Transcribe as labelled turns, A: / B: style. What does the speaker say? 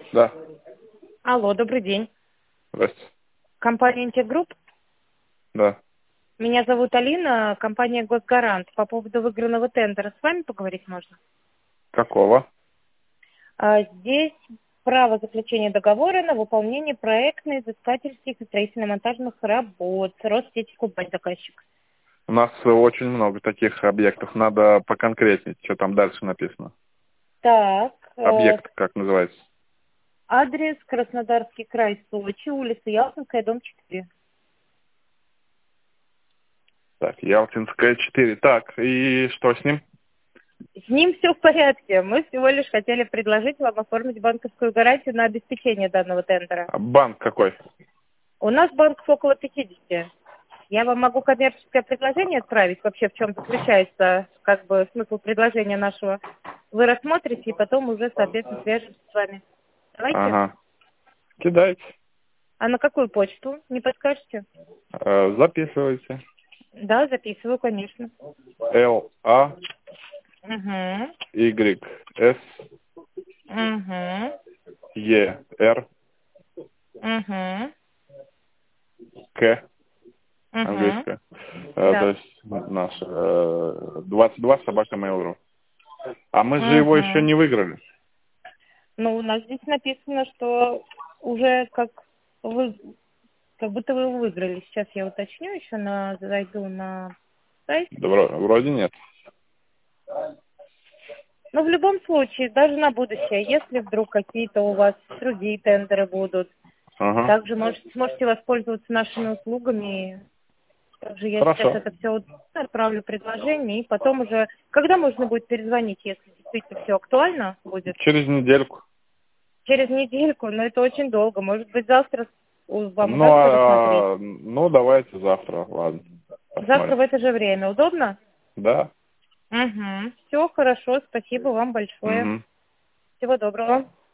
A: Да.
B: Алло, добрый день.
A: Здрасте.
B: Компания «Интегрупп».
A: Да.
B: Меня зовут Алина, компания «Госгарант». По поводу выигранного тендера с вами поговорить можно?
A: Какого?
B: Здесь право заключения договора на выполнение проектных, изыскательских и строительно-монтажных работ. Россети Кубань заказчик.
A: У нас очень много таких объектов. Надо поконкретнее, что там дальше написано.
B: Так,
A: Объект как называется?
B: адрес Краснодарский край, Сочи, улица Ялтинская, дом 4.
A: Так, Ялтинская, 4. Так, и что с ним?
B: С ним все в порядке. Мы всего лишь хотели предложить вам оформить банковскую гарантию на обеспечение данного тендера.
A: А банк какой?
B: У нас банков около 50. Я вам могу коммерческое предложение отправить, вообще в чем заключается как бы смысл предложения нашего. Вы рассмотрите и потом уже, соответственно, свяжемся с вами. Давайте.
A: Ага. Кидайте.
B: А на какую почту? Не подскажете?
A: Записывайте.
B: Да, записываю, конечно.
A: L-A-Y-S
B: Угу. Угу.
A: E-R
B: Угу.
A: К.
B: Угу.
A: Английская. То
B: Да.
A: есть наш 22 собака Mail.ru. А мы же его еще
B: Угу.
A: не выиграли.
B: Ну, у нас здесь написано, что уже как будто вы его выиграли. Сейчас я уточню еще, зайду на сайт.
A: Да, вроде нет.
B: Но в любом случае, даже на будущее, если вдруг какие-то у вас другие тендеры будут,
A: Ага.
B: также сможете воспользоваться нашими услугами. Также я сейчас
A: Хорошо.
B: это все отправлю предложение, и потом уже, когда можно будет перезвонить, если действительно все актуально будет?
A: Через недельку.
B: Через недельку, но это очень долго. Может быть, завтра вам
A: Ну,
B: удастся рассмотреть?
A: ну, давайте завтра, ладно.
B: Завтра
A: Посмотрим.
B: в это же время. Удобно?
A: Да.
B: Угу. Все хорошо, спасибо вам большое.
A: Угу.
B: Всего доброго.